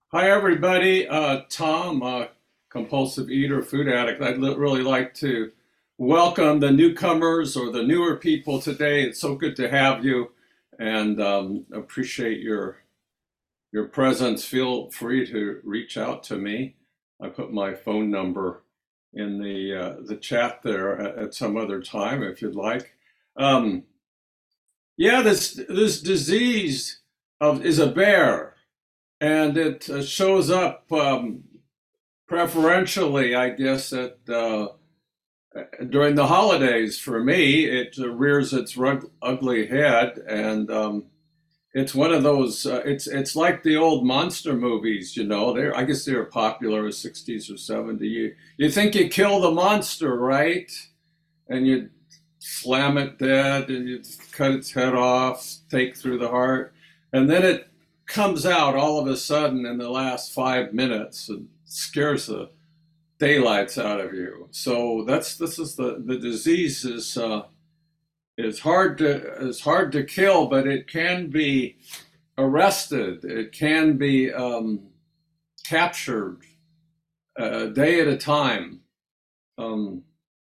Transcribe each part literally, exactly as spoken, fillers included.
Hi, everybody. Uh, Tom, uh, compulsive eater, food addict. I'd li- really like to welcome the newcomers or the newer people today. It's so good to have you, and um, appreciate your your presence. Feel free to reach out to me. I put my phone number in the uh, the chat there at, at some other time if you'd like. Um, yeah, this this disease of is a bear, and it uh, shows up. Um, preferentially, I guess, at uh, during the holidays. For me, it uh, rears its rug- ugly head, and um, it's one of those. Uh, it's it's like the old monster movies, you know. They I guess they were popular in the sixties or seventies. You you think you kill the monster, right? And you slam it dead, and you cut its head off, take through the heart, and then it comes out all of a sudden in the last five minutes and scares the daylights out of you. So that's this is the the disease is uh, is hard to is hard to kill, but it can be arrested. It can be um, captured a day at a time. Um,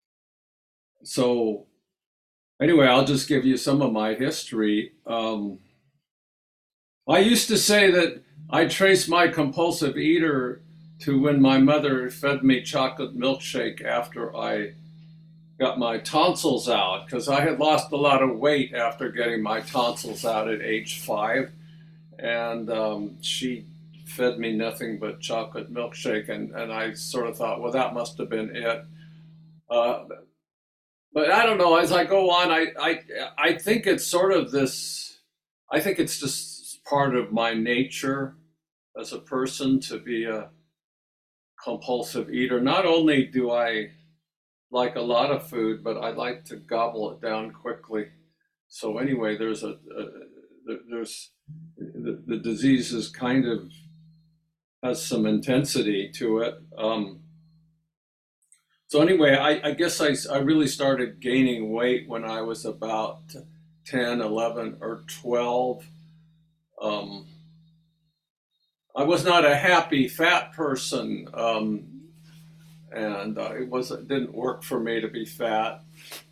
so anyway, I'll just give you some of my history. Um, I used to say that I trace my compulsive eater to when my mother fed me chocolate milkshake after I got my tonsils out because I had lost a lot of weight after getting my tonsils out at age five. And um, she fed me nothing but chocolate milkshake. And, and I sort of thought, well, that must have been it. Uh, but I don't know. As I go on, I, I, I think it's sort of this, I think it's just part of my nature as a person to be a compulsive eater. Not only do I like a lot of food, but I like to gobble it down quickly. So anyway, there's a, a there's the, the disease is kind of has some intensity to it. Um, so anyway, I, I guess I, I really started gaining weight when I was about ten, eleven, or twelve. Um, I was not a happy fat person, um, and uh, it was it didn't work for me to be fat.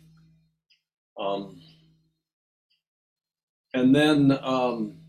Um, and then um,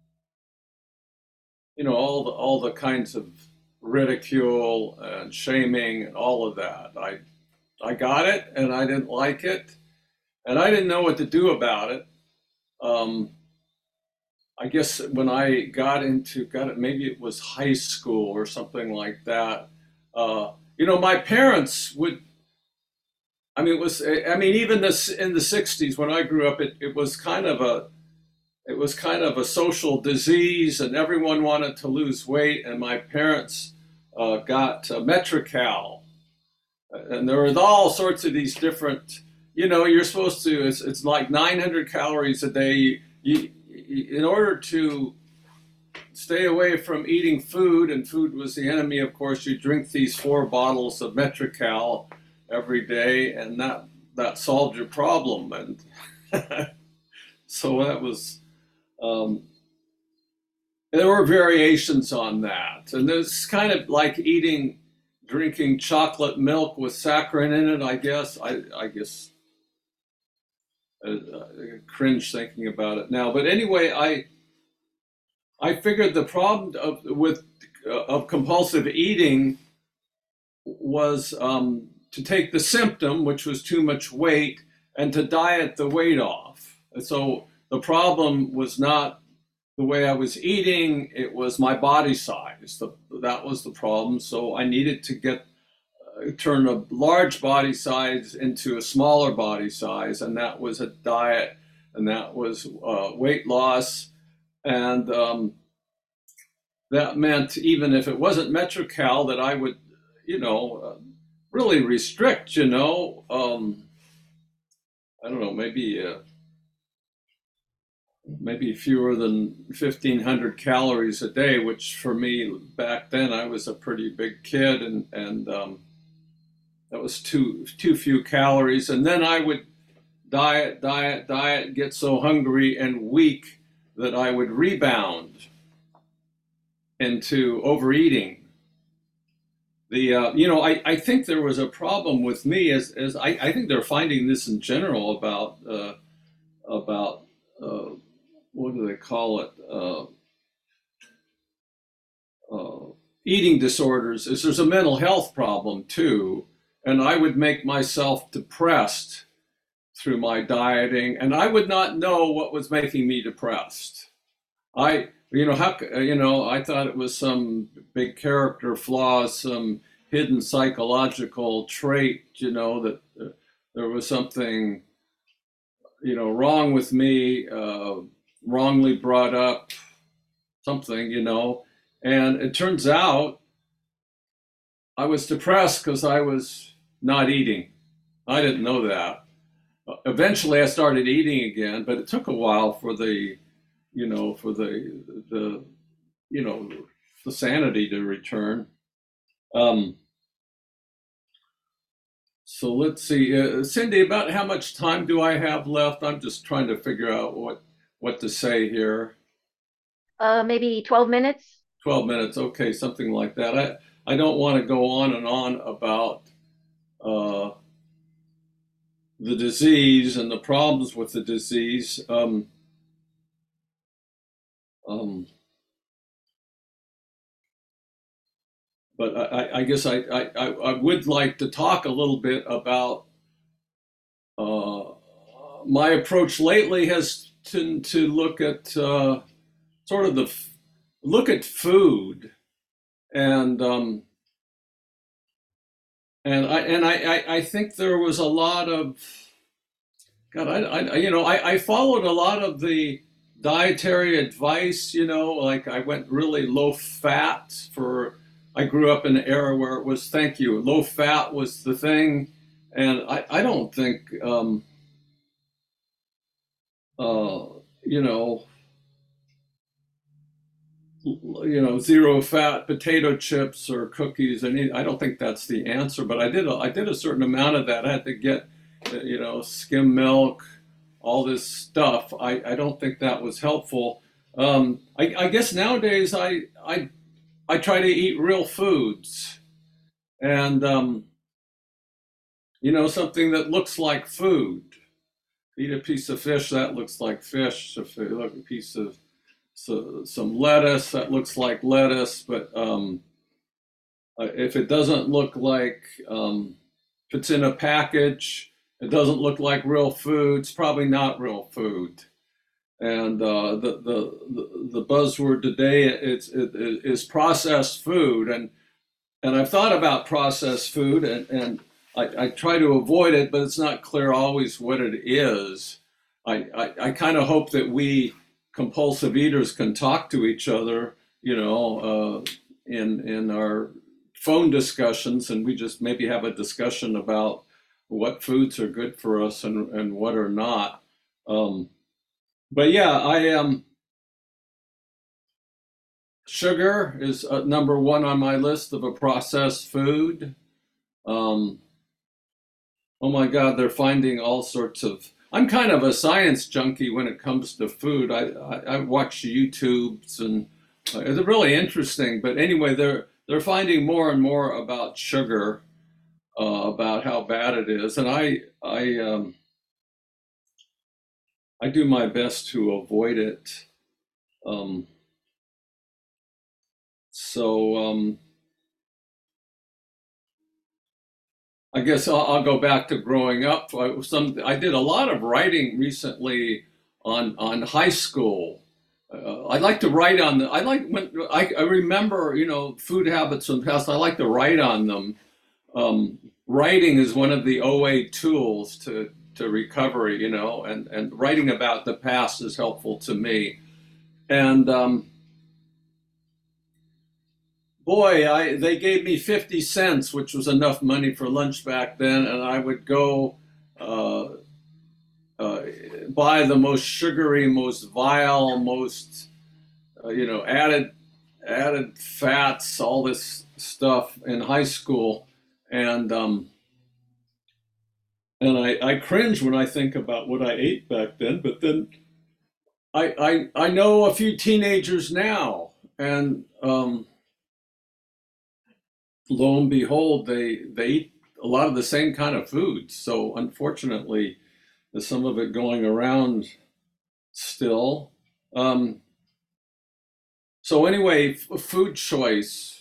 you know all the all the kinds of ridicule and shaming and all of that. I I got it and I didn't like it and I didn't know what to do about it. Um, I guess when I got into got it, maybe it was high school or something like that. Uh, you know, my parents would. I mean, it was. I mean, even this in the sixties when I grew up, it, it was kind of a it was kind of a social disease, and everyone wanted to lose weight. And my parents uh, got uh, Metrical, and there were all sorts of these different. You know, you're supposed to. It's, it's like nine hundred calories a day. You, you, in order to stay away from eating food, and food was the enemy. Of course, you drink these four bottles of Metrical every day, and that that solved your problem. And so that was um, there were variations on that. And it's kind of like eating, drinking chocolate milk with saccharin in it, I guess. I, I guess I, I cringe thinking about it now. But anyway, I, I figured the problem of, with, uh, of compulsive eating was um, to take the symptom, which was too much weight, and to diet the weight off. And so the problem was not the way I was eating, it was my body size. The, that was the problem. So I needed to get uh, turn a large body size into a smaller body size, and that was a diet, and that was uh, weight loss, and um, that meant even if it wasn't Metrocal, that I would, you know, uh, really restrict. You know, um, I don't know, maybe. Uh, maybe fewer than fifteen hundred calories a day, which for me back then I was a pretty big kid, and and um, that was too too few calories. And then I would diet, diet, diet, get so hungry and weak that I would rebound. into overeating. The uh, you know, I, I think there was a problem with me as, as I, I think they're finding this in general about uh, about uh, what do they call it, uh, uh, eating disorders, is there's a mental health problem too, and I would make myself depressed through my dieting, and I would not know what was making me depressed. I, you know, how, you know, I thought it was some big character flaws, some hidden psychological trait, you know, that uh, there was something, you know, wrong with me, uh, wrongly brought up, something, you know. And it turns out I was depressed because I was not eating. I didn't know that. Eventually, I started eating again, but it took a while for the, you know, for the the, you know, the sanity to return. Um, so let's see, uh, Cindy. About how much time do I have left? I'm just trying to figure out what what to say here. Uh, maybe twelve minutes. Twelve minutes, okay, something like that. I I don't want to go on and on about uh, the disease and the problems with the disease. Um, um, but I, I guess I, I, I would like to talk a little bit about uh, my approach lately has to, to look at uh, sort of the look at food and um, and I and I, I, I think there was a lot of God I, I you know I, I followed a lot of the dietary advice, you know, like I went really low fat for I grew up in an era where it was thank you low fat was the thing, and I, I don't think um, uh, you know you know zero fat potato chips or cookies, and I don't think that's the answer, but I did a, I did a certain amount of that. I had to get uh, you know skim milk, all this stuff. I, I don't think that was helpful. um, I, I guess nowadays I, I I try to eat real foods, and um, you know something that looks like food. Eat a piece of fish that looks like fish. If you look at a piece of so, some lettuce that looks like lettuce, but um, uh, if it doesn't look like um, if it's in a package, it doesn't look like real food. It's probably not real food. And uh, the, the the buzzword today it's it, it is processed food, and and I've thought about processed food, and and I, I try to avoid it, but it's not clear always what it is. I I, I kind of hope that we compulsive eaters can talk to each other, you know, uh, in in our phone discussions, and we just maybe have a discussion about what foods are good for us and and what are not. Um, but yeah, I am. Um, sugar is uh, number one on my list of a processed food. Um, oh my God, they're finding all sorts of. I'm kind of a science junkie when it comes to food. I I, I watch YouTubes and uh, it's really interesting. But anyway, they're they're finding more and more about sugar, uh, about how bad it is, and I I um, I do my best to avoid it. Um, so um, I guess I'll, I'll go back to growing up. I, some I did a lot of writing recently on on high school. Uh, I like to write on the. I like when I, I remember you know food habits from the past. I like to write on them. Um, Writing is one of the O A tools to to recovery. You know, and and writing about the past is helpful to me. And um, boy, I they gave me fifty cents, which was enough money for lunch back then, and I would go uh, uh, buy the most sugary, most vile, most uh, you know added added fats, all this stuff in high school, and um, and I, I cringe when I think about what I ate back then. But then I, I I know a few teenagers now, and um, lo and behold, they they eat a lot of the same kind of foods. So unfortunately, there's some of it going around still. Um, so anyway, f- food choice,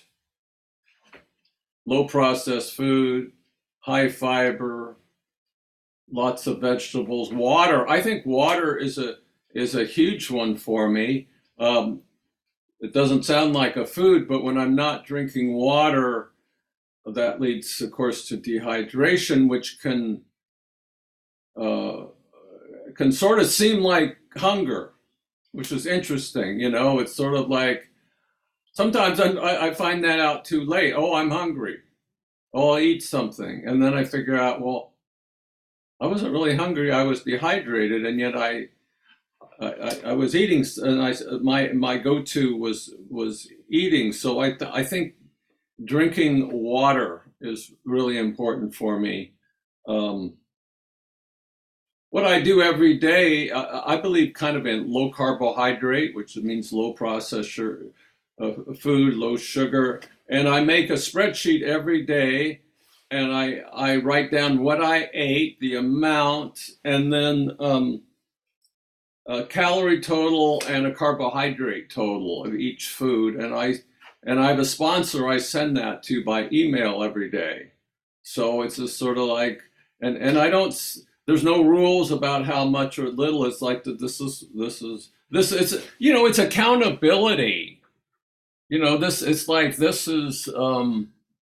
low processed food, high fiber, lots of vegetables, water. I think water is a is a huge one for me. Um, it doesn't sound like a food, but when I'm not drinking water, that leads, of course, to dehydration, which can uh, can sort of seem like hunger, which is interesting. You know, it's sort of like sometimes I, I find that out too late. Oh, I'm hungry. Oh, I'll eat something, and then I figure out, well, I wasn't really hungry. I was dehydrated, and yet I I, I was eating, and I my my go-to was was eating. So I I think drinking water is really important for me. Um, what I do every day, I, I believe, kind of in low carbohydrate, which means low processed uh, food, low sugar, and I make a spreadsheet every day, and I I write down what I ate, the amount, and then um, a calorie total and a carbohydrate total of each food, and I and I have a sponsor I send that to by email every day. So it's just sort of like, and and I don't. There's no rules about how much or little. It's like that. This is this is this. It's you know it's accountability. You know this. It's like this is um,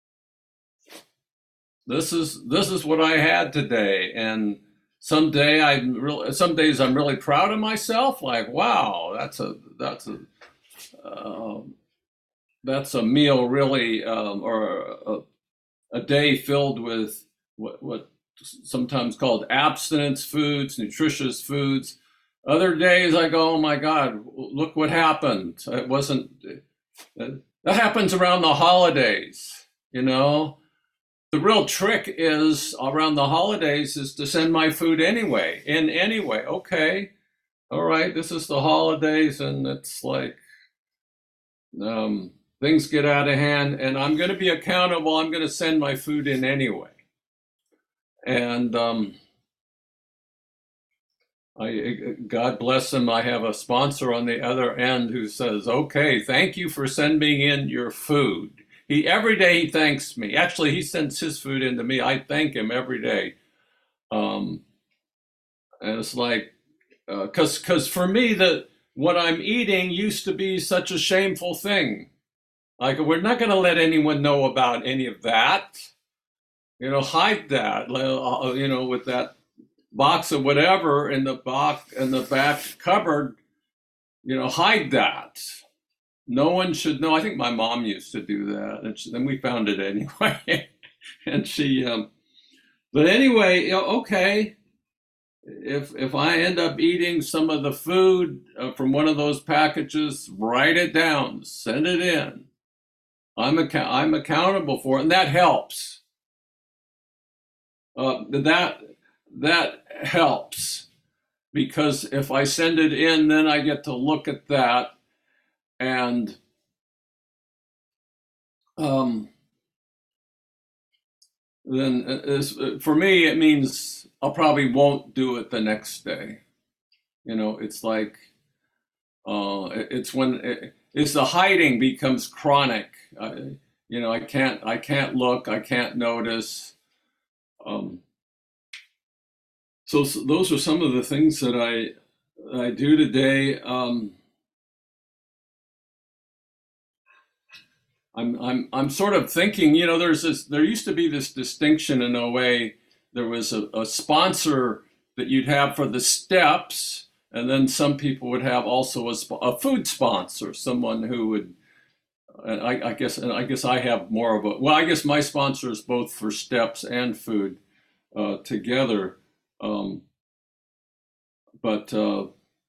this is this is what I had today, and some day I'm really some days I'm really proud of myself. Like wow, that's a that's a uh, that's a meal really, um, or a, a day filled with what what sometimes called abstinence foods, nutritious foods. Other days I go, oh my God, look what happened. It wasn't. That happens around the holidays, you know. The real trick is around the holidays is to send my food anyway, in anyway. Okay, all right, this is the holidays, and it's like um, things get out of hand, and I'm going to be accountable. I'm going to send my food in anyway, and um, I, God bless him. I have a sponsor on the other end who says, "Okay, thank you for sending in your food." He every day he thanks me. Actually, he sends his food in to me. I thank him every day. Um, and it's like, because uh, because for me, the what I'm eating used to be such a shameful thing. Like we're not going to let anyone know about any of that. You know, hide that. uh, You know, with that box of whatever in the box in the back cupboard. You know, hide that. No one should know. I think my mom used to do that, and she, then we found it anyway. and she, um, but anyway, you know, okay. If if I end up eating some of the food uh, from one of those packages, write it down, send it in. I'm ac- I'm accountable for it, and that helps. Uh, that that helps because if I send it in, then I get to look at that and um, then it's, for me it means I'll probably won't do it the next day. You know, it's like uh, it's when it, it's the hiding becomes chronic. Uh, you know, I can't I can't look, I can't notice. Um, so, so those are some of the things that I I do today. Um, I'm I'm I'm sort of thinking, you know, there's this there used to be this distinction in a way. There was a, a sponsor that you'd have for the steps, and then some people would have also a, a food sponsor, someone who would. And I, I guess and I guess I have more of a well, I guess my sponsor is both for steps and food uh, together. Um, but uh,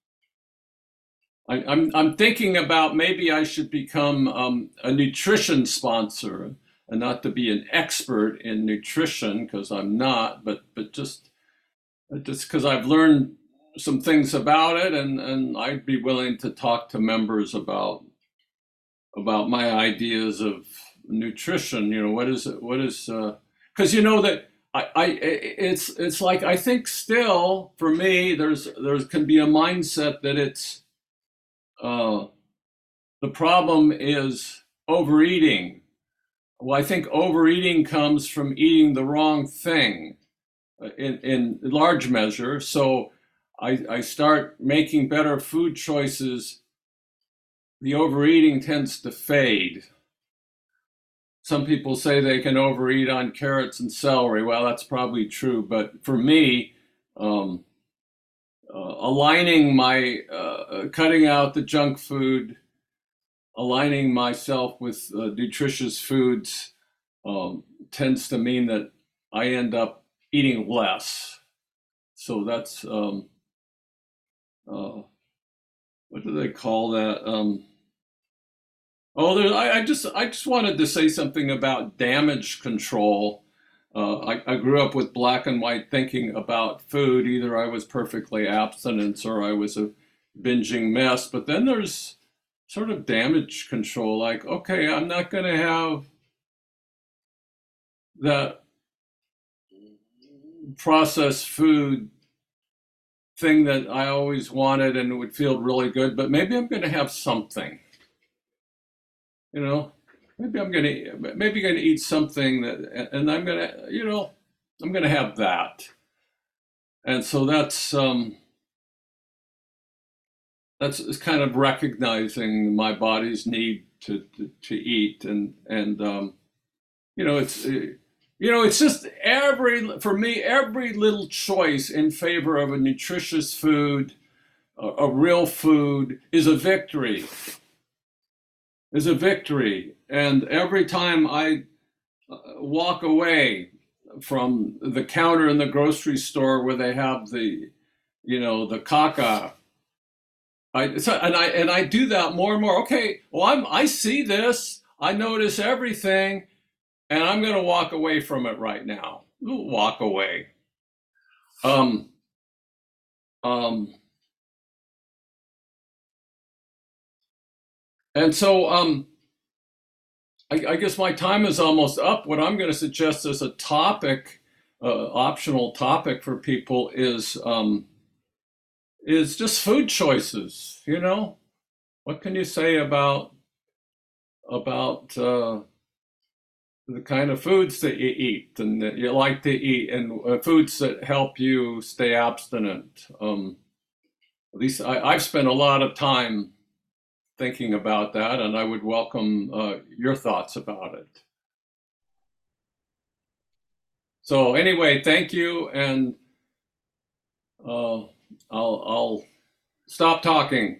I, I'm I'm thinking about maybe I should become um, a nutrition sponsor, and not to be an expert in nutrition because I'm not, but but just just because I've learned some things about it, and and I'd be willing to talk to members about about my ideas of nutrition. You know, what is it? What is because you know that I, I it's it's like I think still for me there's there can be a mindset that it's uh, the problem is overeating. Well, I think overeating comes from eating the wrong thing uh, in in large measure. So I I start making better food choices. The overeating tends to fade. Some people say they can overeat on carrots and celery. Well, that's probably true, but for me, um, uh, aligning my uh, uh, cutting out the junk food, aligning myself with uh, nutritious foods um, tends to mean that I end up eating less. So that's um, uh, what do they call that? Um, Oh, there, I, I just I just wanted to say something about damage control. Uh, I, I grew up with black and white thinking about food. Either I was perfectly abstinent or I was a binging mess. But then there's sort of damage control. Like, okay, I'm not going to have that processed food thing that I always wanted and it would feel really good, but maybe I'm going to have something. You know, maybe I'm gonna maybe gonna eat something that, and I'm gonna, you know, I'm gonna have that. And so that's um, that's it's kind of recognizing my body's need to to, to eat, and and um, you know, it's uh, you know, it's just every for me every little choice in favor of a nutritious food, a, a real food, is a victory. Is a victory, and every time I uh, walk away from the counter in the grocery store where they have the, you know, the caca. I so, and I and I do that more and more. Okay, well, I'm I see this, I notice everything, and I'm going to walk away from it right now. Walk away. Um, um, and so um, I, I guess my time is almost up. What I'm going to suggest as a topic, uh, optional topic for people is um, is just food choices. You know, what can you say about about uh, the kind of foods that you eat and that you like to eat, and uh, foods that help you stay abstinent? Um, at least I, I've spent a lot of time thinking about that, and I would welcome uh, your thoughts about it. So anyway, thank you, and uh, I'll I'll stop talking.